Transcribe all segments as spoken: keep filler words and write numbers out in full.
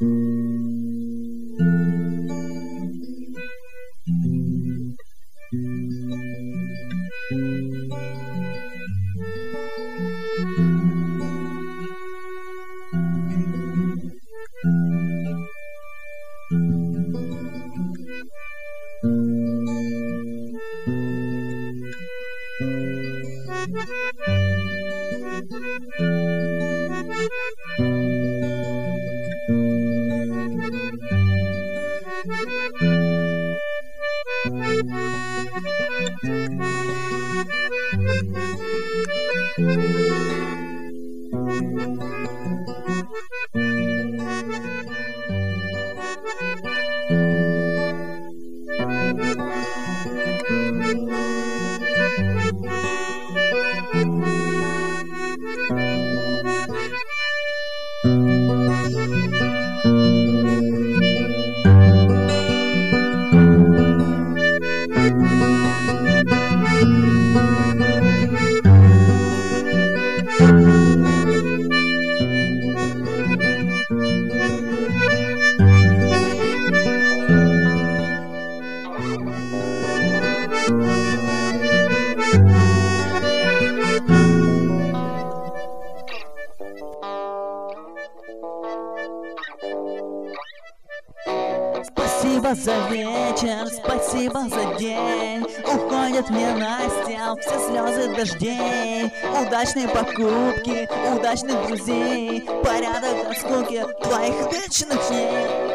Спасибо за вечер, спасибо за день. Уходят мне Настя все слезы дождей. Удачные покупки, удачных друзей, порядок от скуки твоих вечных дней.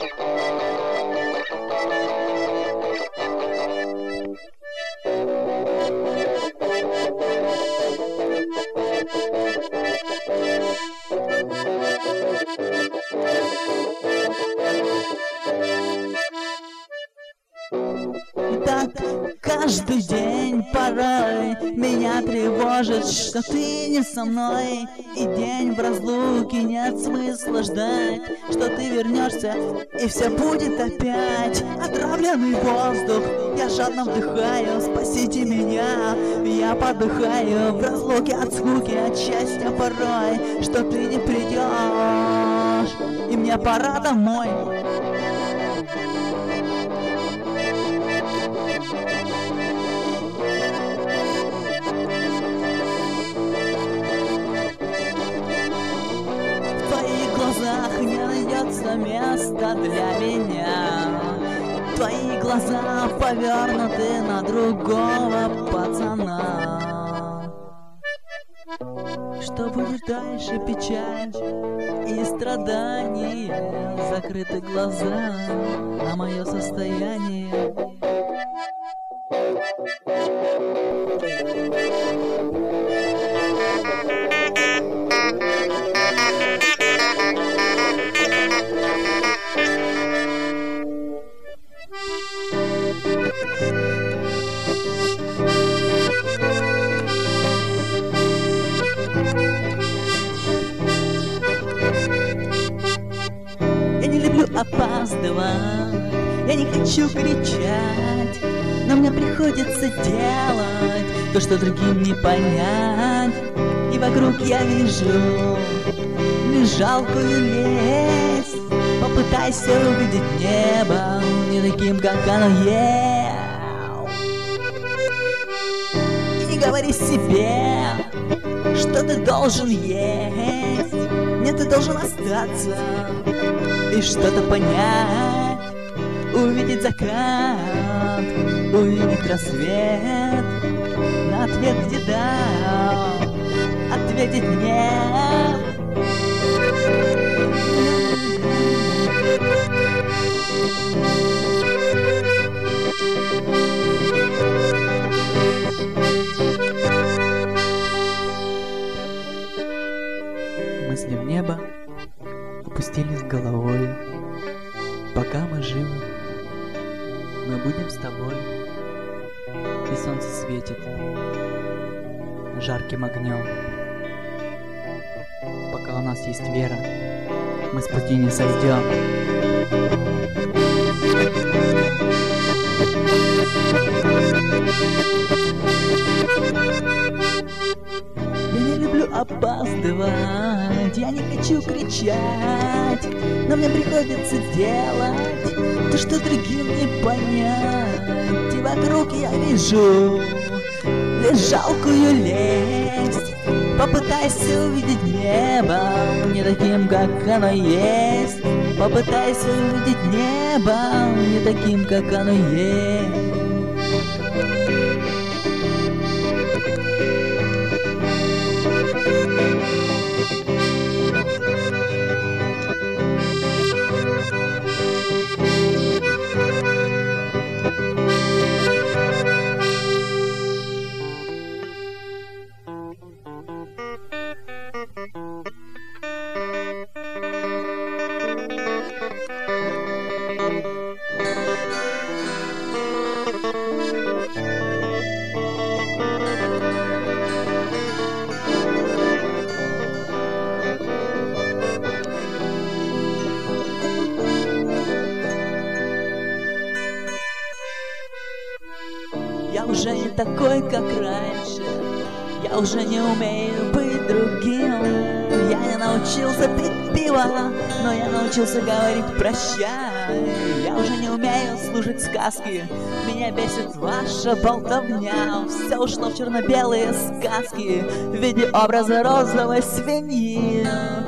Так каждый день порой меня тревожит, что ты не со мной, и день в разлуке нет смысла ждать, что ты вернешься и все будет опять. Отравленный воздух, я жадно вдыхаю, спасите меня, я подыхаю в разлуке от скуки, от счастья порой, что ты не придешь, и мне пора домой. В твоих глазах не найдется места для меня. Твои глаза повернуты на другого пацана. Что будет дальше? Печаль и страдания. Закрыты глаза на мое состояние. Я не люблю опаздывать, я не хочу кричать, но мне приходится делать то, что другим не понять. И вокруг я вижу лишь жалкую лесть. Попытайся увидеть небо не таким, как оно есть. И не говори себе, что ты должен есть. Нет, ты должен остаться и что-то понять, увидеть закат, увидеть рассвет, на ответ где да, ответить нет. Мысли в небо опустились головой. Пока мы живы, мы будем с тобой. И солнце светит жарким огнем. Пока у нас есть вера, мы с пути не сойдем. Я не люблю опаздывать, я не хочу кричать, но мне приходится делать то, что другим не понять. И вокруг я вижу лишь жалкую лесть. Попытайся увидеть небо не таким, как оно есть. Попытайся увидеть небо не таким, как оно есть. Я уже не такой, как раньше, я уже не умею быть другим. Я не научился пить пиво, но я научился говорить прощай. Я уже не умею слушать сказки, меня бесит ваша болтовня. Все ушло в черно-белые сказки в виде образа розовой свиньи.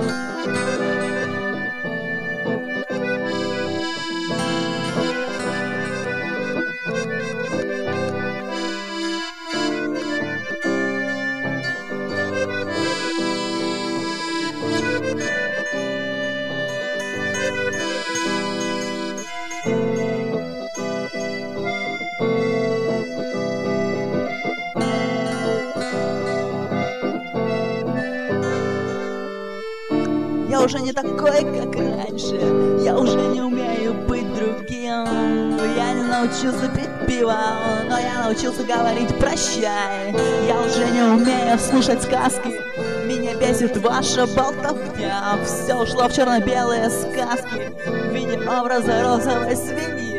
Я уже не такой, как раньше, я уже не умею быть другим. Я не научился пить пиво, но я научился говорить прощай. Я уже не умею слушать сказки, меня бесит ваша болтовня. Все ушло в черно-белые сказки в виде образа розовой свиньи.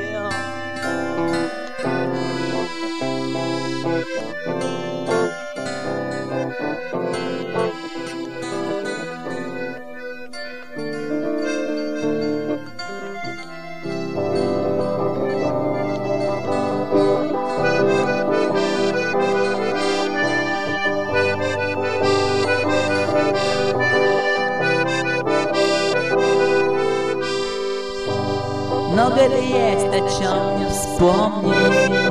Много ли есть о чем не вспомнить?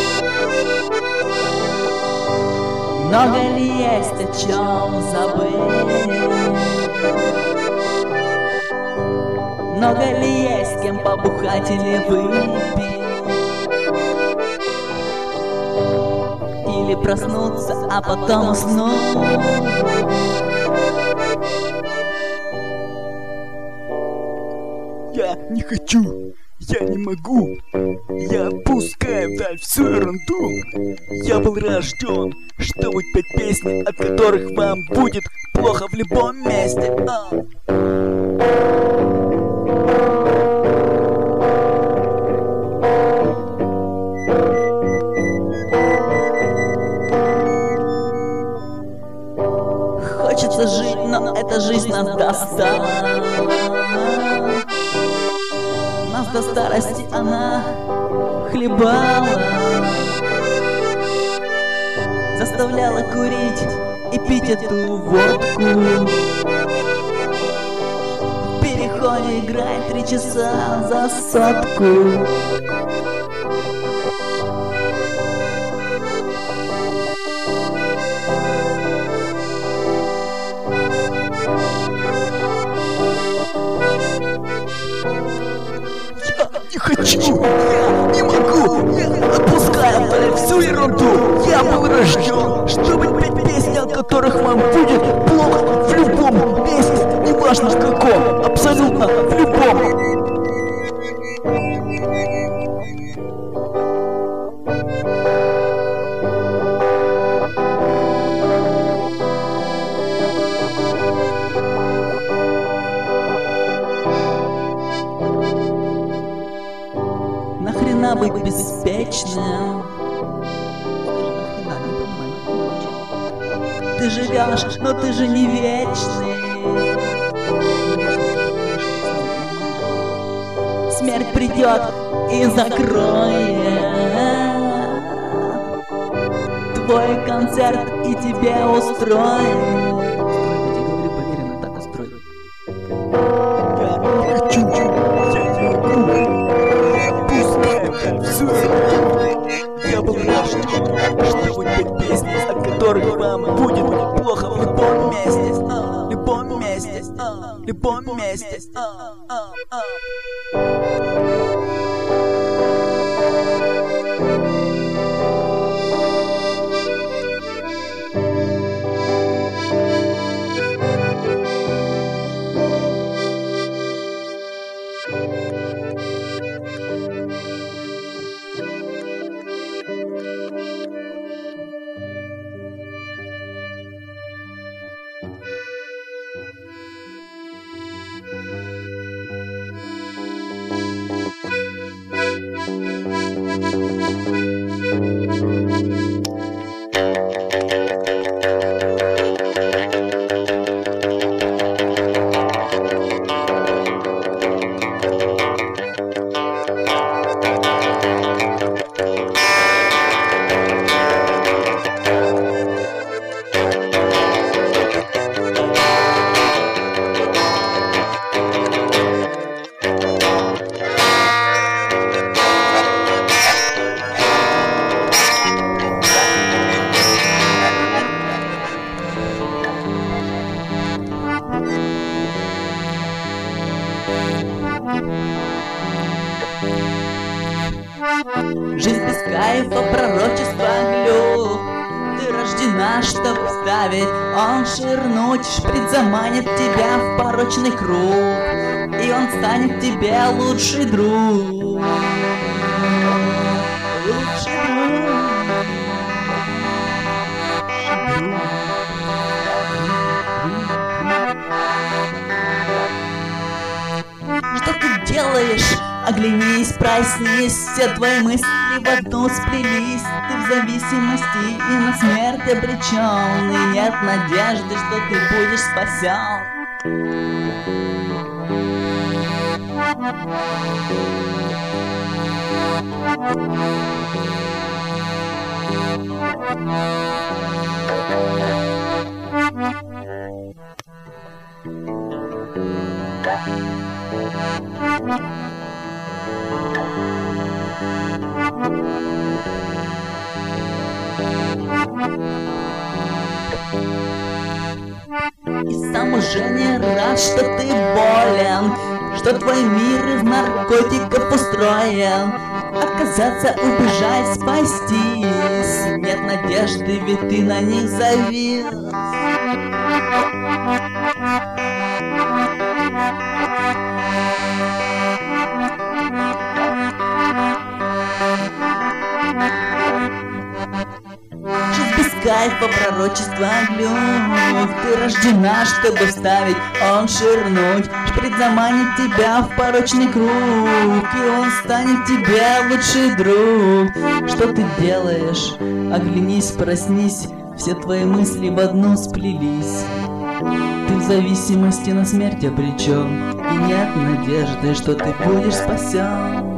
Много ли есть о чем забыть? Много ли есть с кем побухать или выпить? Или проснуться, а потом уснуть? Я не хочу, я не могу, я отпускаю вдаль всю ерунду. Я был рожден, чтобы петь песни, от которых вам будет плохо в любом месте. А. Хочется жить, но эта жизнь нас достала. Нас до старости она хлебала, заставляла курить и пить эту водку. В переходе играет три часа за сотку. Не хочу, я не могу, я отпускаю вдаль всю ерунду. Я был рожден, чтобы петь песни, от которых вам будет плохо в любом месте, неважно в каком, абсолютно в любом. Нахрена быть беспечным? Ты живешь, но ты же не вечный. смерть придет и закроет твой концерт и тебе устроит. Я говорю, поверенно, так устроит. Я не хочу, я не могу. Пускай все забудут. Я был рожден, чтобы петь песни, от которых вам будет плохо в любом месте, в любом месте, в любом месте. Жизнь без кайфа, пророчество глюк. Ты рождена, чтобы ставить, он ширнуть, шприц заманит тебя в порочный круг, и он станет тебе лучший друг. Лучший друг. Что ты делаешь? Оглянись, проснись, все твои мысли в одну сплелись. Ты в зависимости и на смерть обречен, и нет надежды, что ты будешь спасен. И сам уже не рад, что ты болен, что твой мир из наркотиков устроен. Отказаться, убежать, спастись, нет надежды, ведь ты на них завис. Кайфа, пророчество глюк. Ты рождена, чтобы вставить, он ширнуть, шприц заманит тебя в порочный круг, и он станет тебе лучший друг. Что ты делаешь? Оглянись, проснись, все твои мысли в одну сплелись. Ты в зависимости на смерть обречен, и нет надежды, что ты будешь спасен.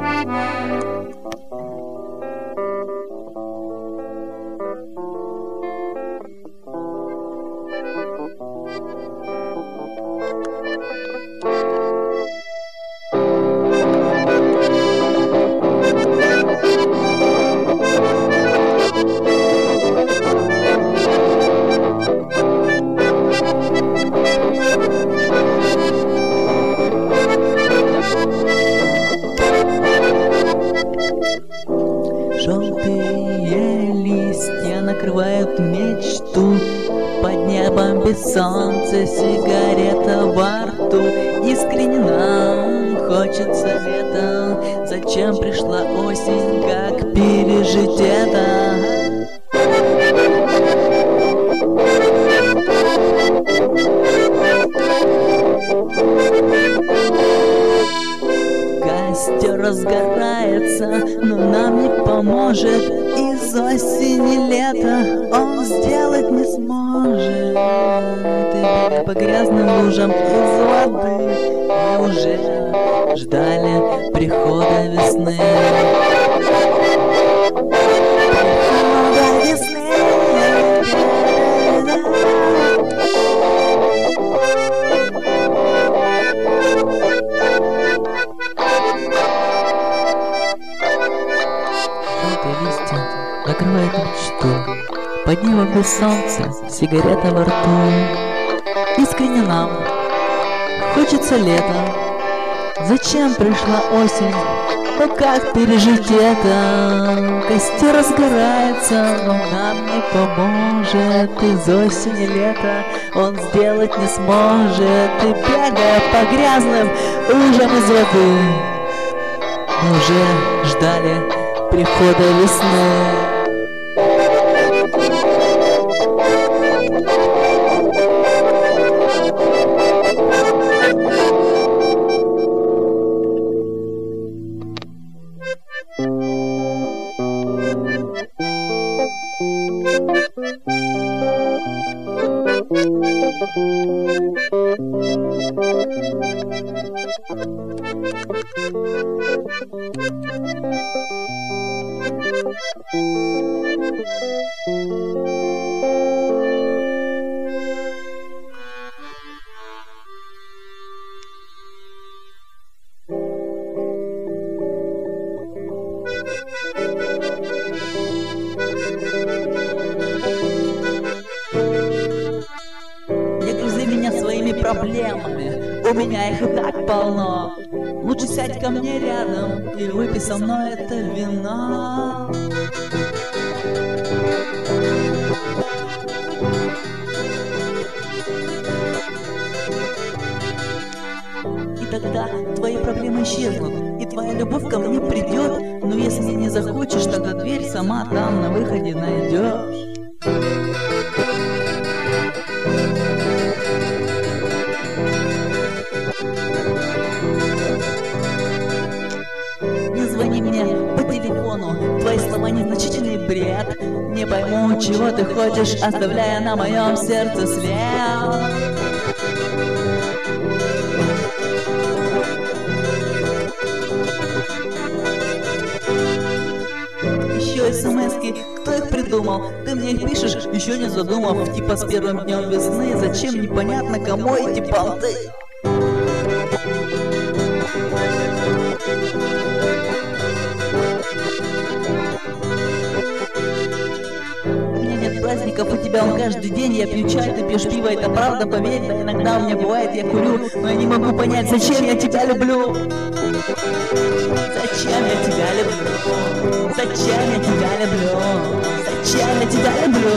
Желтые листья накрывают мечту, под небом без солнца сигарета во рту. Искренне нам хочется лета, зачем пришла осень, как пережить это? Костер разгорается, но нам не поможет из осени лето. это он сделать не сможет. Ты бегай по грязным лужам из воды. Мы уже ждали прихода весны. Прихода весны. Листья накрывает мечту. Под небом без солнца, сигарета во рту. Искренне нам хочется лета. Зачем пришла осень? Ну как пережить это? Костер разгорается, но нам не поможет. Из осени лета он сделать не сможет. И бегая по грязным лужам из воды, мы уже ждали прихода весны. Не грузи меня своими проблемами, у меня их и так полно. Лучше сядь ко мне рядом и выпей со мной это вино. И тогда твои проблемы исчезнут, и твоя любовь ко мне придет. Но если не захочешь, тогда дверь сама там на выходе найдешь. Не звони мне по телефону, твои слова незначительный бред. Не пойму, чего ты хочешь, оставляя на моем сердце след. Еще смс-ки, кто их придумал? Ты мне их пишешь, еще не задумав. Типа с первым днем весны, зачем непонятно кому эти понты? У меня нет праздников, у тебя он каждый день. Я пью чай, ты пьешь пиво, это правда, поверь. Да иногда у меня бывает, я курю, но я не могу понять, зачем я тебя люблю. Зачем я тебя люблю? Зачем я тебя люблю? Зачем я тебя люблю?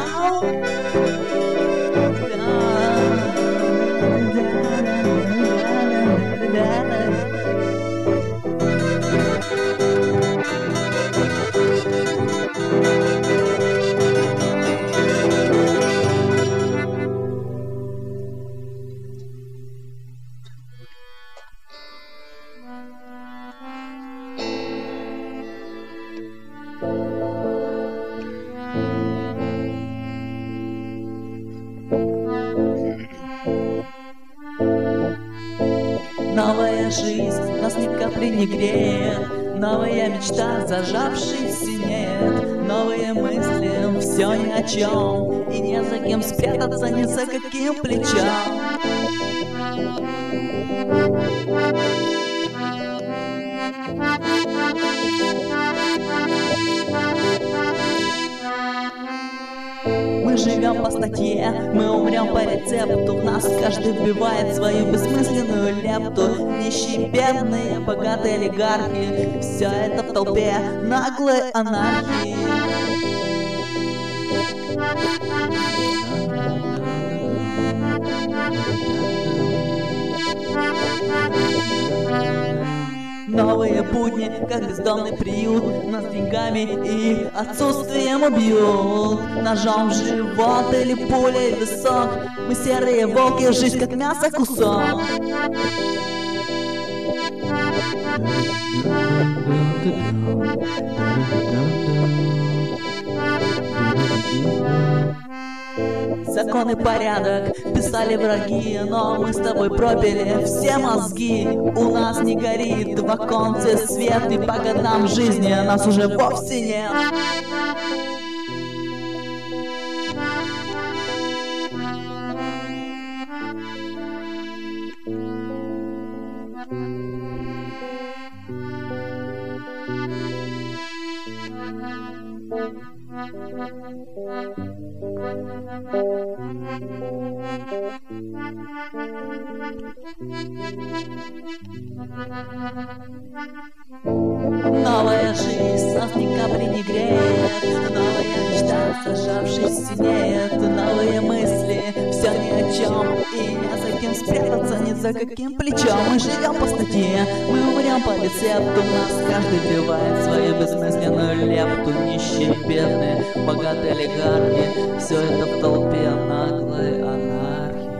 Новая жизнь нас ни капли не греет. Новая мечта, зажавшись нет. Новые мысли, все ни о чем. И не за кем спрятаться, ни за каким плечом. Мы живем по статье, мы умрем по рецепту. В нас каждый вбивает свою бессмысленную лепту. Нищие, бедные, богатые олигархи, все это в толпе наглой анархии. Новые будни, как бездомный приют, нас деньгами и отсутствием убьют. Ножом в живот или пулей в висок. Мы серые волки, жизнь как мясо кусок. закон и порядок писали враги, но мы с тобой пропили все мозги. У нас не горит в оконце свет, и по годам жизни нас уже вовсе нет. Новая жизнь нас ни капли не греет, новая мечта, сожавшись, синеет, новые мысли, все ни о чем, и не за кем спрятаться, ни за каким плечом. Мы живем по статье, мы умрем по рецепту, нас каждый вливает свою бессмысленную лепту. Нищие, бедные, богатые олигархи, все это в толпе наглой анархии.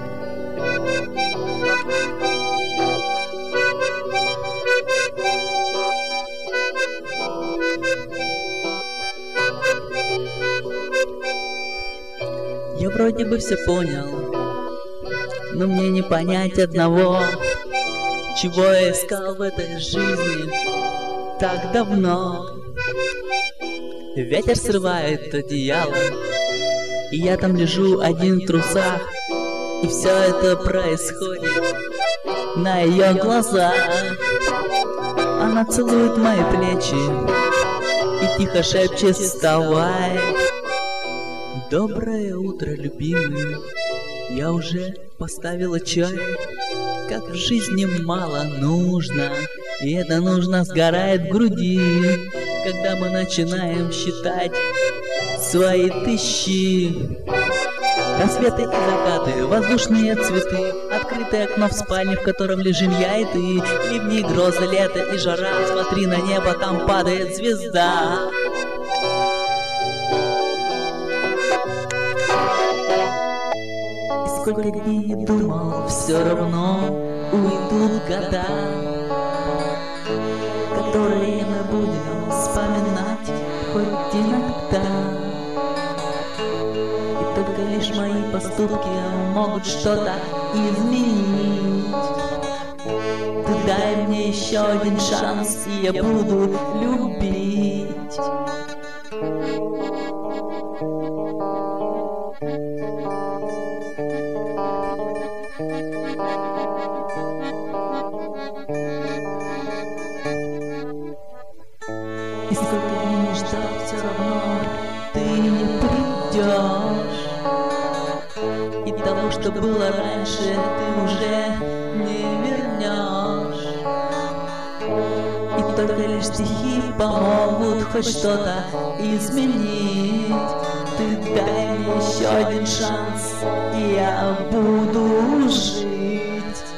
Я вроде бы все понял, но мне не понять одного, чего я искал в этой жизни так давно. Ветер срывает одеяло, и я там лежу один в трусах, и все это происходит на ее глазах. Она целует мои плечи и тихо шепчет: вставай. Доброе утро, любимый, я уже поставила чай. Как в жизни мало нужно, и это нужно сгорает в груди, когда мы начинаем считать свои тысячи. Рассветы и закаты, воздушные цветы, открытое окно в спальне, в котором лежим я и ты, ливни, грозы, лето и жара. Смотри на небо, там падает звезда. И сколько дней не думал, все равно уйдут года, которые мы будем вспоминать хоть иногда. И только лишь мои поступки могут что-то изменить. Ты дай мне еще один шанс, и я буду любить. И сколько дней не ждал, все равно ты не придешь. И того, что было раньше, ты уже не вернешь. И только лишь стихи помогут хоть что-то изменить. Ты дай мне еще один шанс, и я буду жить.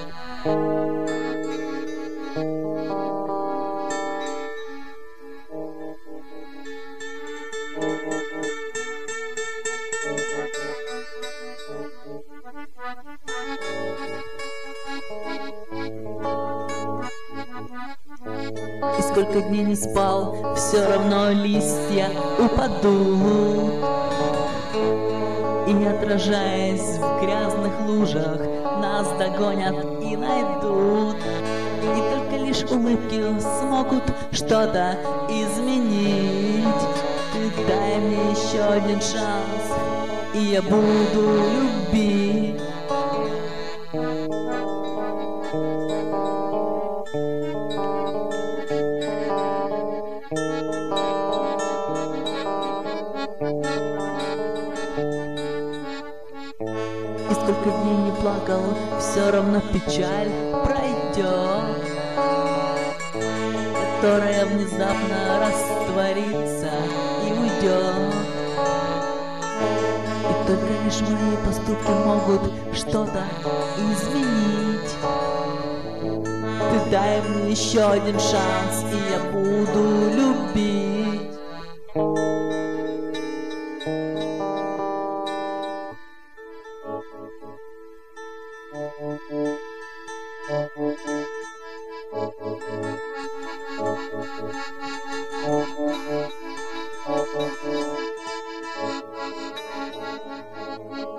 И сколько дней не спал, все равно листья упадут. И отражаясь в грязных лужах, нас догонят и найдут. И только лишь улыбки смогут что-то изменить. Ты дай мне еще один шанс, и я буду любить. И сколько дней не плакал, все равно печаль пройдет, которая внезапно растворится и уйдет. И только лишь мои поступки могут что-то изменить. Ты дай мне еще один шанс, и я буду любить. Thank you.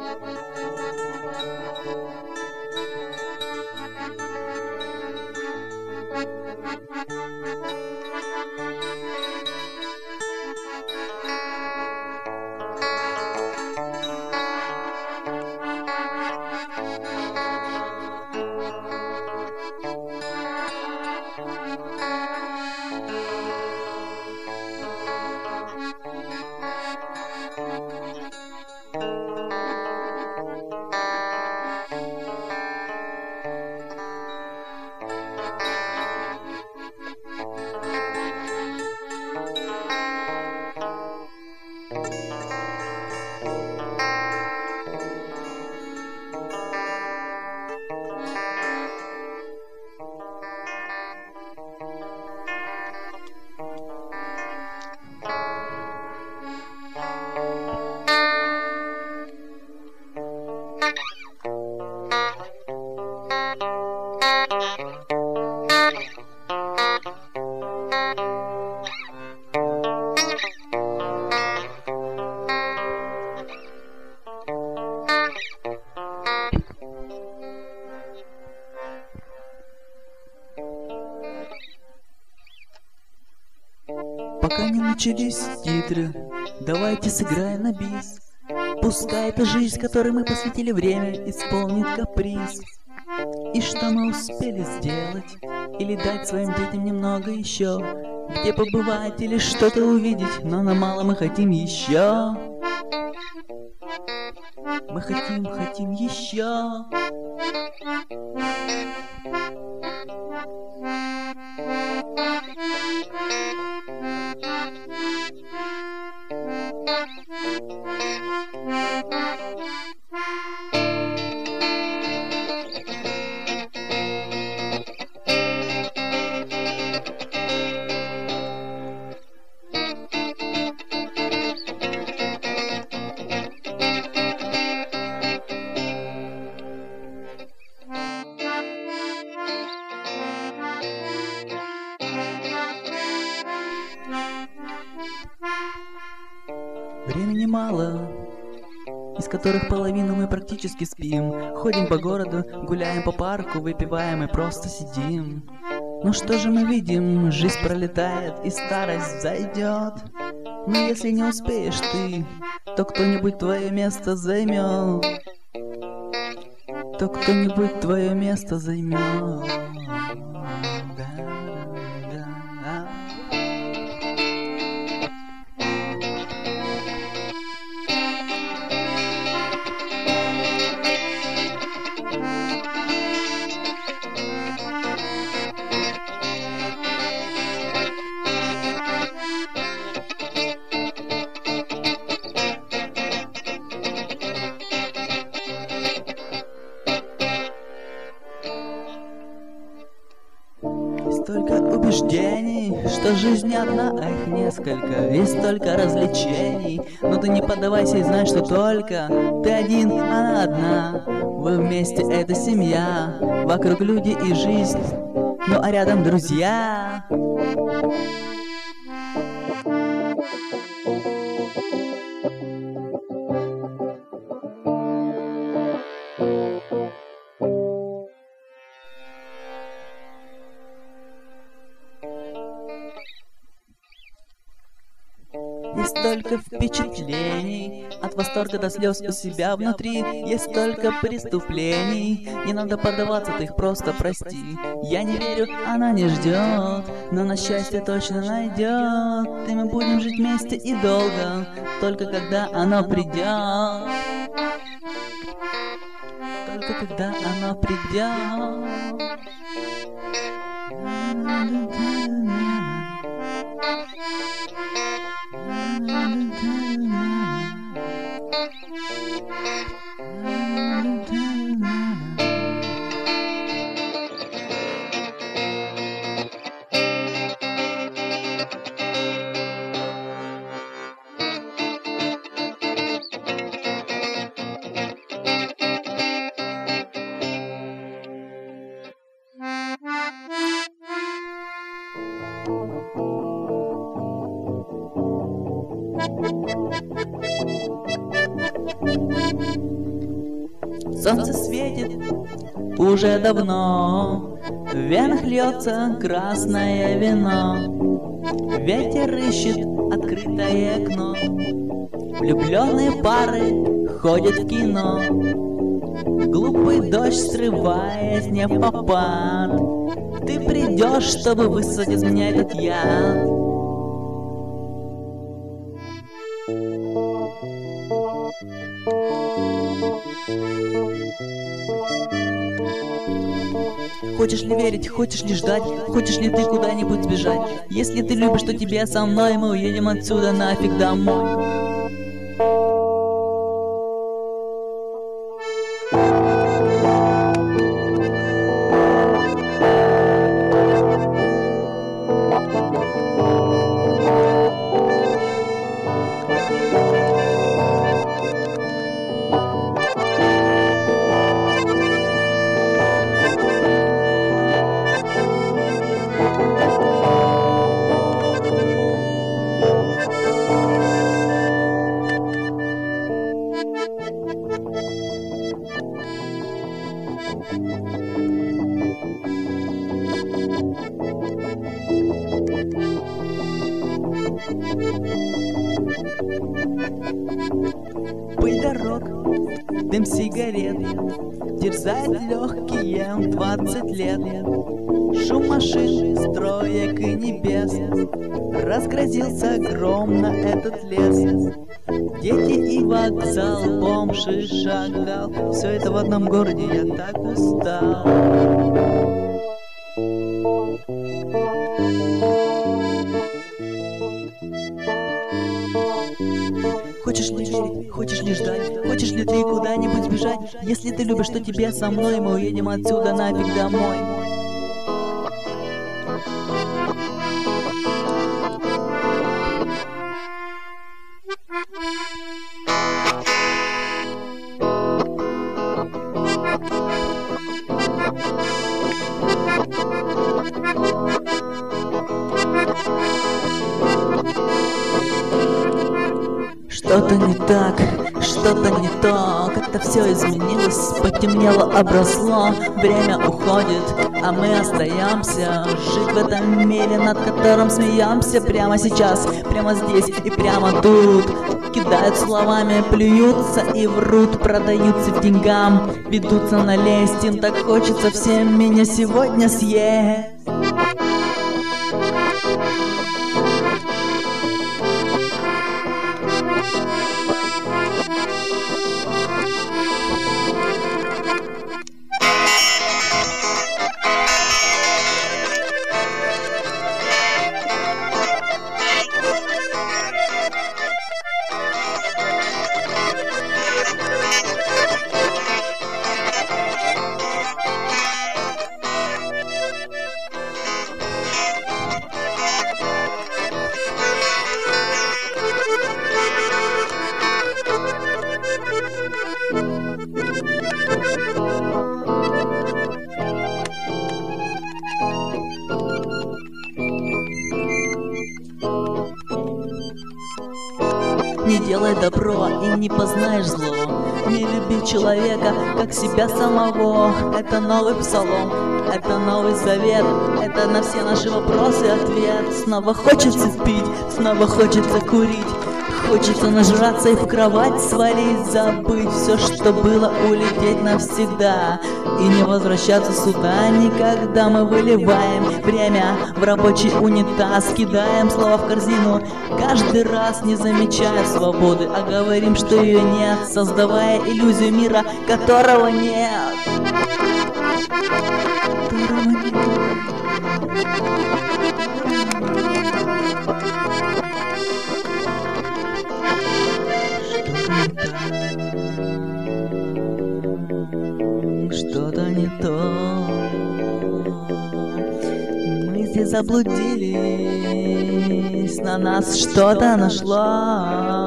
Пока не начались титры, давайте сыграем на бис. Пускай эта жизнь, которой мы посвятили время, исполнит каприз. И что мы успели сделать? Или дать своим детям немного еще? Где побывать или что-то увидеть? Но на мало мы хотим еще. Мы хотим, хотим еще. Времени мало, из которых половину мы практически спим. Ходим по городу, гуляем по парку, выпиваем и просто сидим. Ну что же мы видим? Жизнь пролетает и старость зайдет. Но если не успеешь ты, то кто-нибудь твое место займет. То кто-нибудь твое место займет. Столько убеждений, что жизнь не одна, а их несколько. И столько развлечений, но ты не поддавайся и знай, что только ты один, она одна. Вы вместе, это семья, вокруг люди и жизнь, ну а рядом друзья. Есть столько впечатлений, от восторга до слез у себя внутри. Есть столько преступлений, не надо поддаваться, ты их просто прости. Я не верю, она не ждет, но на счастье точно найдет. И мы будем жить вместе и долго, только когда оно придет. Только когда оно придет. Солнце светит уже давно, в венах льется красное вино. Ветер ищет открытое окно, влюбленные пары ходят в кино. Глупый дождь, срываясь не в попад, ты придешь, чтобы высосать из меня этот яд. Хочешь ли верить, хочешь ли ждать, хочешь ли ты куда-нибудь сбежать? Если ты любишь, то тебе со мной, мы уедем отсюда нафиг домой. Пыль дорог, дым сигарет терзает легкие в двадцать лет. Шум машин, строек и небес разгрозился гром на этот лес. Дети и вокзал, бомж и шагал, все это в одном городе, я так устал. Хочешь ли верить, хочешь ли ждать, хочешь ли ты куда-нибудь сбежать? Если ты любишь, то тебе со мной, мы уедем отсюда нафиг домой. Что-то не так, что-то не то, как-то все изменилось, потемнело, обросло, время уходит, а мы остаемся жить в этом мире, над которым смеемся прямо сейчас, прямо здесь и прямо тут. Кидают словами, плюются и врут, продаются в деньгам, ведутся на лесть, им так хочется всем меня сегодня съесть. Не делай добро и не познаешь зло. Не люби человека, как себя самого. Это новый псалом, это новый завет, это на все наши вопросы ответ. Снова хочется пить, снова хочется курить, хочется нажраться и в кровать свалить, забыть все, что было, улететь навсегда и не возвращаться сюда никогда. Мы выливаем время в рабочий унитаз, кидаем слова в корзину, каждый раз не замечая свободы, а говорим, что ее нет, создавая иллюзию мира, которого нет. Что-то не то. Мы здесь заблудились, на нас что-то нашло.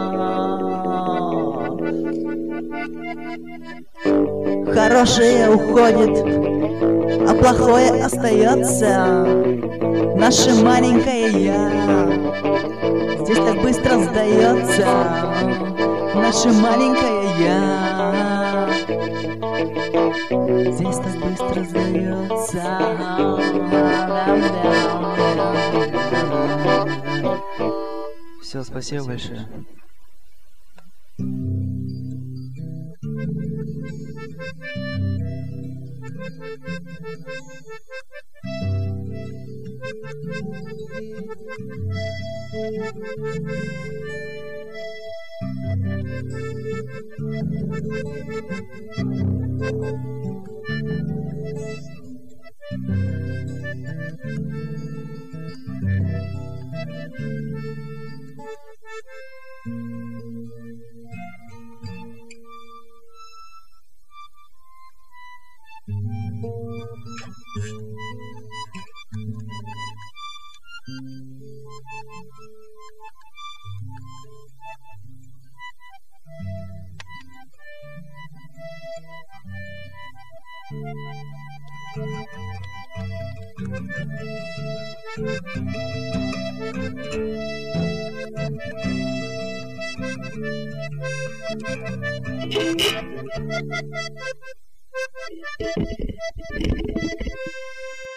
Хорошее уходит, а плохое остается. Наше маленькое я здесь так быстро сдается. Наше маленькое я здесь так быстро сдается. Все, спасибо большое. Thank you. Thank you.